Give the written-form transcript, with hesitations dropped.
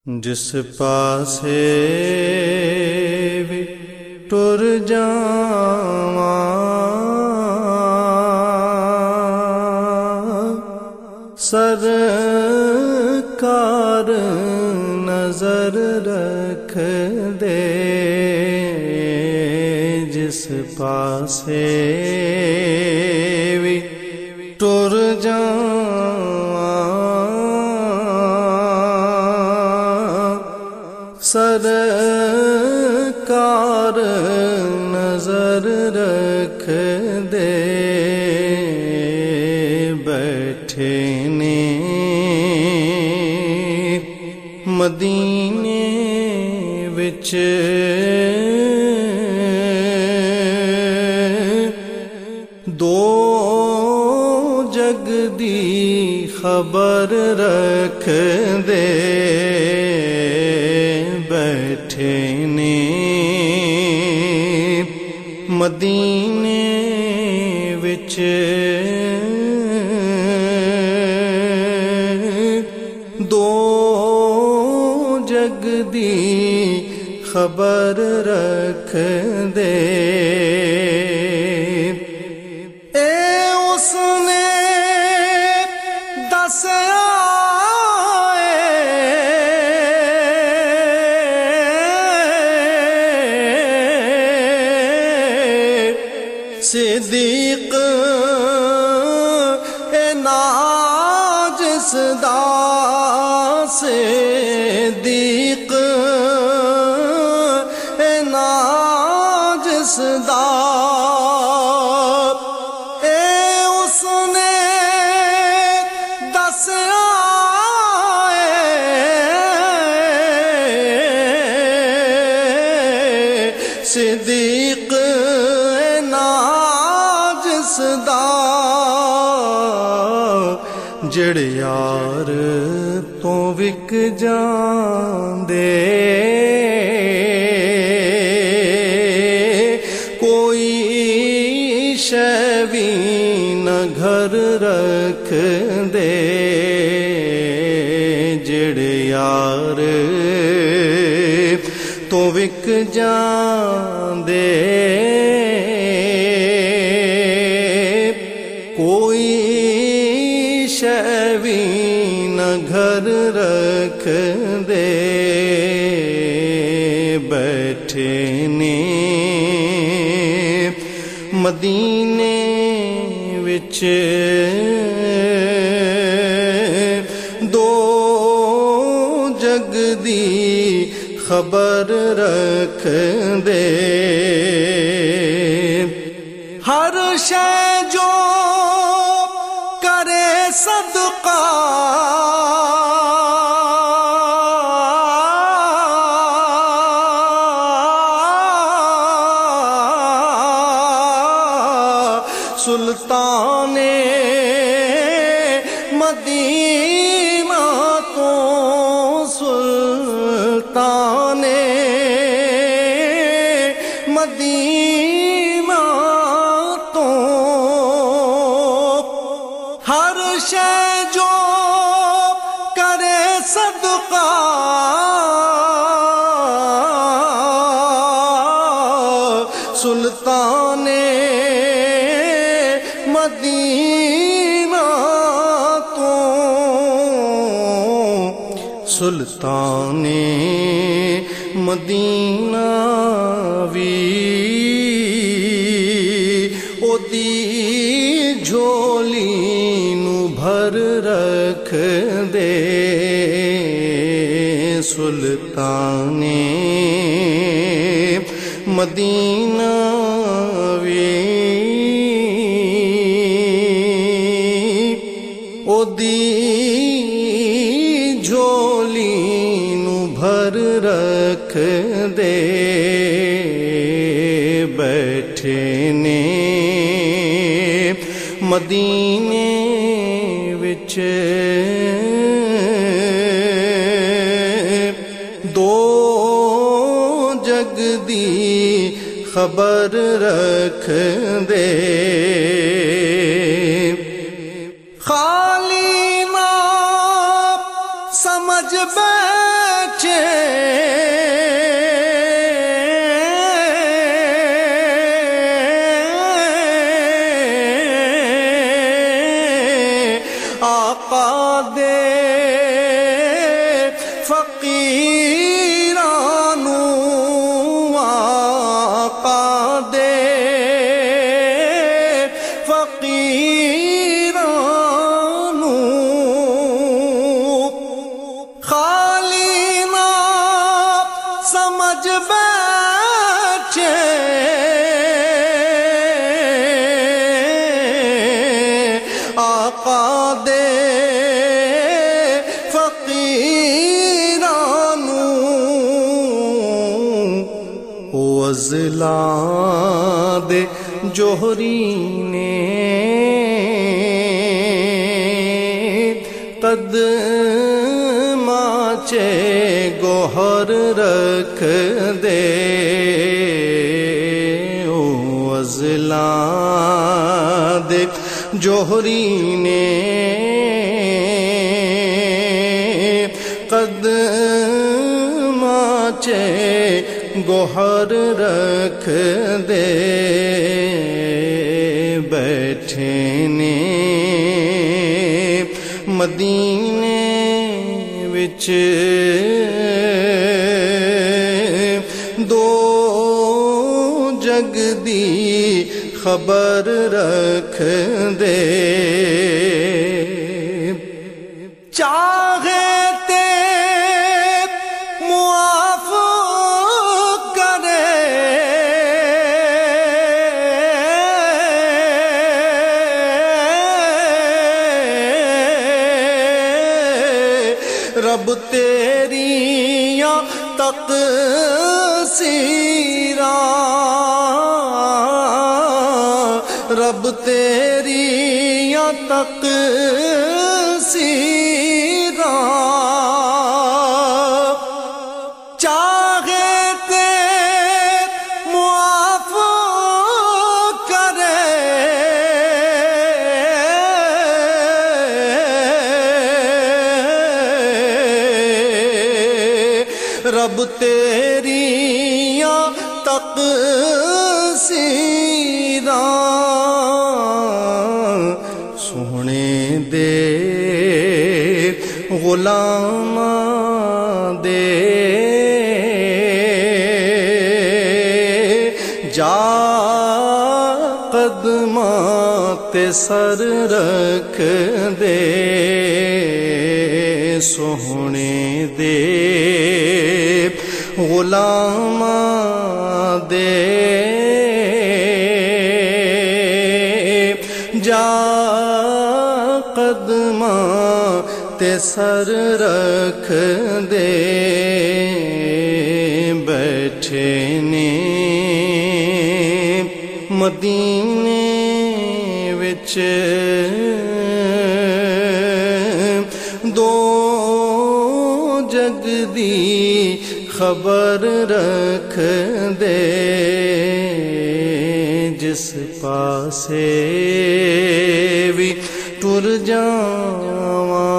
جس پاسے بھی ٹر جاواں سرکار نظر رکھ دے، جس پاسے بھی ٹر جاواں سرکار نظر رکھ دے، بیٹھے نے مدینے وچ دو جگ دی خبر رکھ دے، بیٹھے نے مدینے وچ دو جگ دی خبر رکھ دے، اے اس نے دسیا صدیق اے ناجس دا صدیق اے ناجس دا، اے اس نے دسیا صدیق جڑے یار تو وک جاندے، کوئی شے وی نہ گھر رکھ دے، جڑے یار تو وک جاندے، کوئی شے وی نہ گھر رکھ دے، بیٹھے نے مدینے وچ دو جگ دی خبر رکھ دے، ہر شے جو کرے صدقہ سلطان مدینہ تو سلطان مدینہ تو ہر شے جو کرے صدقہ سلطان مدینہ تو سلطان مدینہ وی او دی جھولی نو بھر رکھ دے، سلطان مدینہ وی او دی جھولی نو بھر رکھ دے، بیٹھے نے مدینے وچ دو جگ دی خبر رکھ دے، خالی نہ سمجھ بیٹھ فقیراں نوں آقا دے فقیراں نوں خالی نہ سمجھ بیٹھے آقا دے فقیراں نوں اضلاع دے جوہری نے قدماں چے گوہر رکھ دے او اضلاع دے جوہری نے قدماں چے گوہر رکھ دے بیٹھے نے مدینے وچ دو جگ دی خبر رکھ دے چاہے تے معاف کرے رب تیریاں تقصیراں رب تیریاں تقصیراں چاہے تے معاف کرے رب تیریاں تقصیراں سونے دے غلاماں دے جا قدماں تے سر رکھ دے سونے دے غلاماں دے جا قدماں تے سر رکھ دے بیٹھے نے مدینے وچ دو جگ دی خبر رکھ دے جس پاسے بھی ٹر جاواں